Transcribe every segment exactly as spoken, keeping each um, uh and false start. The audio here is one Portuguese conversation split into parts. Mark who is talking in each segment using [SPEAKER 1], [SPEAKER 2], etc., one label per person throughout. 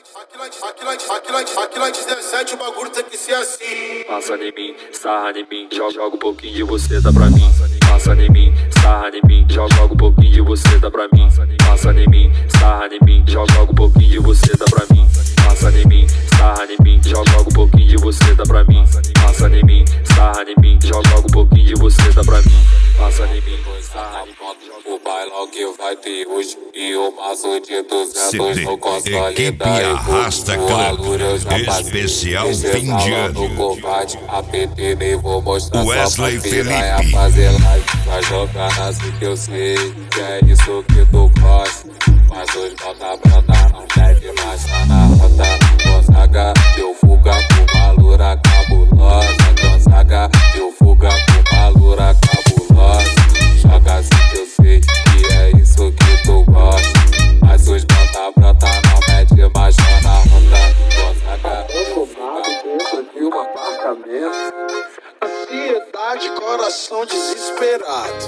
[SPEAKER 1] Aqui na dezessete o bagulho tem que ser assim.
[SPEAKER 2] Passa em mim, sarra em mim, joga, joga um pouquinho de você, dá pra mim. Passa em mim, sarra em mim, joga, joga um pouquinho de você, dá pra mim. Passa em mim, sarra em mim, joga, joga um pouquinho de você, dá pra mim. Passa em mim, sarra em mim, joga, joga um pouquinho de você, dá pra mim. Passa em mim, sarra em mim, joga, joga um pouquinho de você, dá pra mim. Passa em mim, sarra em mim.
[SPEAKER 3] O bailão que vai ter hoje e o maço de duzentos no consolidar.
[SPEAKER 4] Equipe Arrasta Club, especial fim de ano. Wesley Felipe.
[SPEAKER 3] Fazer live, vai jogar assim que eu sei que é isso que tu gosta. Mas hoje bota branda, não deve mais tá na rota. Gonzaga, eu fuga com uma loura cabulosa. Gonzaga, eu fuga com uma loura cabulosa. Joga assim que eu sei que é isso que tu gosta. Mas hoje bota branda, não mete mais tá na rota. Gonzaga, eu fuga dentro de um apartamento.
[SPEAKER 1] Ansiedade, coração desesperado.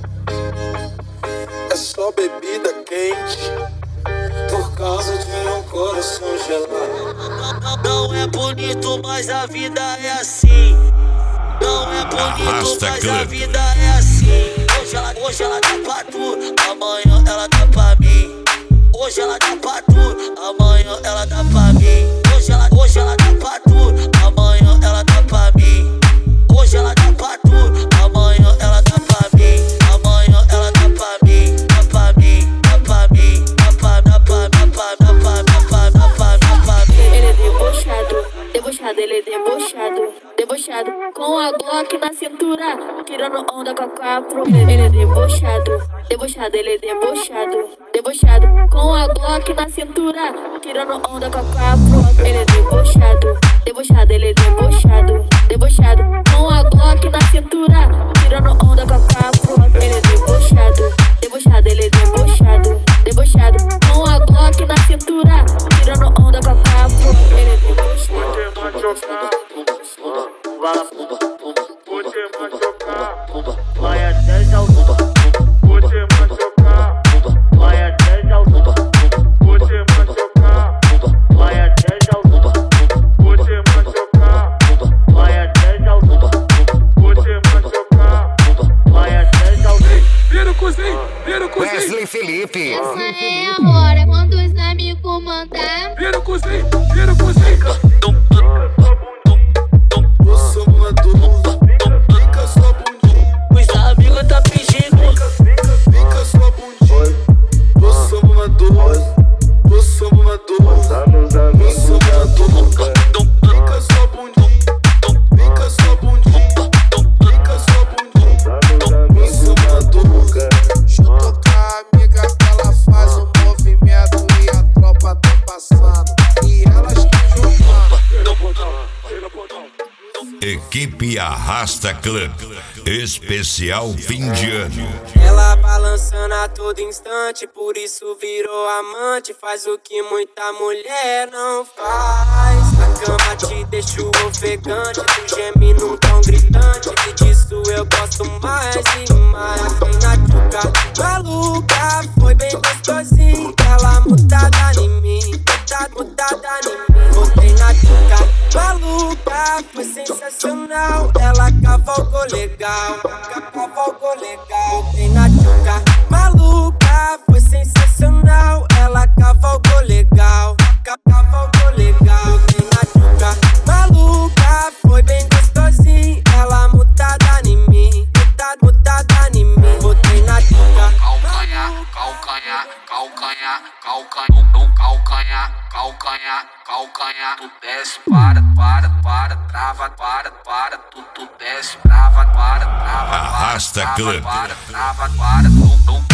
[SPEAKER 1] É só bebida quente por causa de um coração gelado.
[SPEAKER 5] Não é bonito, mas a vida é assim. Não é bonito,
[SPEAKER 4] Arrasta
[SPEAKER 5] mas
[SPEAKER 4] Club.
[SPEAKER 5] a vida é assim. Hoje ela, hoje ela dá pra tu, amanhã ela dá pra mim. Hoje ela dá pra tu, amanhã ela dá pra mim. Hoje ela, hoje ela dá pra tu, amanhã ela dá pra mim. Hoje ela dá pra tu, amanhã ela dá pra mim. Amanhã ela dá pra mim, dá pra mim, dá pra mim, dá pra, dá pra, dá pra, dá pra, dá pra, dá pra, dá pra mim.
[SPEAKER 6] Ele é debochado, debochado, ele é debochado, debochado. Com a Glock na cintura, tirando onda com a quatro. Ele é debochado, debochado, ele é debochado, debochado. Com a Glock na cintura, tirando onda com a quatro. Ele é debochado, debochado, ele é debochado, debochado. Com a Glock na cintura, tirando onda com a quatro. Ele é debochado, debochado, ele é debochado, debochado. Com a Glock na cintura, tirando onda com a quatro. Ele é debochado.
[SPEAKER 7] Você machucar, vai até já o Você machucar, vai até já o Você machucar, vai até já o Você machucar, vai até já o Você machucar, vai até já o
[SPEAKER 2] Vira o cozinho, vira o cozinho.
[SPEAKER 4] Wesley Felipe.
[SPEAKER 8] Essa é a hora quando os amigos mandar.
[SPEAKER 2] Vira o cozinho, vira o cozinho.
[SPEAKER 5] Os amigos tá pedindo.
[SPEAKER 1] Fica sua bundinha. Eu sou uma dor. Eu sou uma dor. Eu sou uma dor. Fica sua bundinha. Fica sua bundinha. Fica sua bundinha. Eu sou uma dor. Junto com a amiga que ela faz o movimento e a tropa tá passando. E elas estão juntando.
[SPEAKER 4] Equipe Arrasta Club, especial fim de ano.
[SPEAKER 9] Ela balançando a todo instante, por isso virou amante. Faz o que muita mulher não faz. Na cama te deixo ofegante, tu geme num tom gritante. E disso eu gosto mais e mais. Vem na tchuca maluca, foi bem gostosinho. Ela mudada em mim, mudada, mudada em mim. Voltei na tchuca maluca, foi sensacional. Ela cavalgou legal, cavalgou legal. Voltei na tchuca maluca, foi sensacional. Ela cavalgou legal, cavalgou legal. Voltei na tchuca maluca, foi bem gostosinho. Ela mudada em mim, mudada, mudada em mim. Voltei na tchuca
[SPEAKER 3] Calcanhar, calcanhar, calcanhar, calcanhar, um calcanhar, calcanhar, calcanhar. Tu desce, para, para, para, trava, para, para. Tu, tu desce, trava, para, trava, para,
[SPEAKER 4] Arrasta Club.
[SPEAKER 3] para, trava, para, tu, tu.